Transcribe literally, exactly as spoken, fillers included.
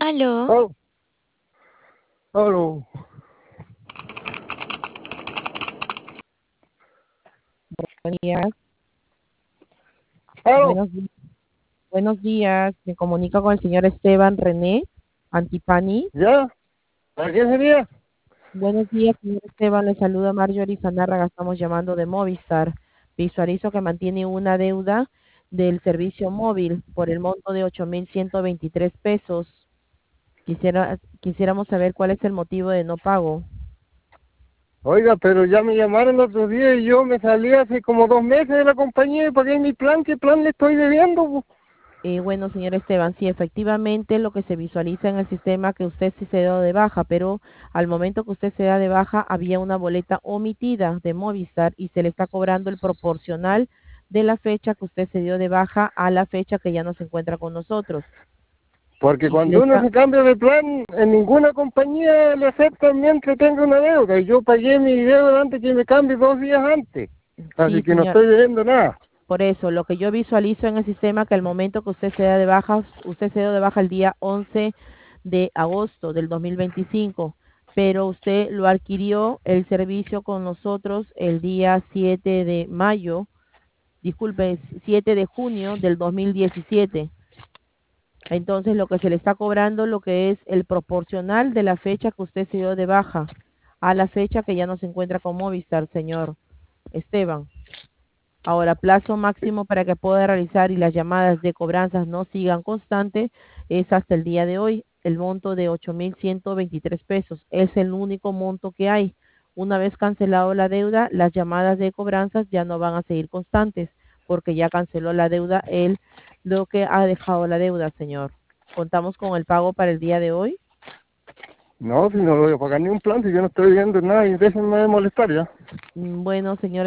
Aló. Oh, oh, Buenos días, oh, buenos, di- buenos días. Me comunico con el señor Esteban René Antipani. ¿ya? ¿Para qué sería? Buenos días, señor Esteban. Le saluda Marjorie Sanárraga. Estamos llamando de Movistar. Visualizo que mantiene una deuda del servicio móvil por el monto de ocho mil ciento veintitrés pesos. Quisiera, quisiéramos saber cuál es el motivo de no pago. Oiga, pero ya me llamaron el otro día y yo me salí hace como dos meses de la compañía y pagué mi plan. ¿Qué plan le estoy debiendo, po? Eh, bueno, señor Esteban, sí, efectivamente lo que se visualiza en el sistema que usted sí se dio de baja, pero al momento que usted se da de baja había una boleta omitida de Movistar y se le está cobrando el proporcional de la fecha que usted se dio de baja a la fecha que ya no se encuentra con nosotros. Porque Y se le cuando uno está, se cambia de plan, en ninguna compañía le aceptan mientras tenga una deuda. Y yo pagué mi deuda antes que me cambie dos días antes. sí, Así que no señor, estoy debiendo nada. por eso, lo que yo visualizo en el sistema que al momento que usted se da de baja, usted se dio de baja el día once de agosto del dos mil veinticinco, pero usted lo adquirió el servicio con nosotros el día siete de mayo, disculpe, siete de junio del dos mil diecisiete. Entonces, lo que se le está cobrando, lo que es el proporcional de la fecha que usted se dio de baja a la fecha que ya no se encuentra con Movistar, señor Esteban. Ahora, plazo máximo para que pueda realizar y las llamadas de cobranzas no sigan constantes es hasta el día de hoy. El monto de ocho mil ciento veintitrés pesos es el único monto que hay. Una vez cancelado la deuda, las llamadas de cobranzas ya no van a seguir constantes porque ya canceló la deuda él, lo que ha dejado la deuda, señor. Contamos con el pago para el día de hoy. No, si no voy a pagar ni un plan, si yo no estoy debiendo nada y déjenme de molestar ya. Mm, Bueno, señor.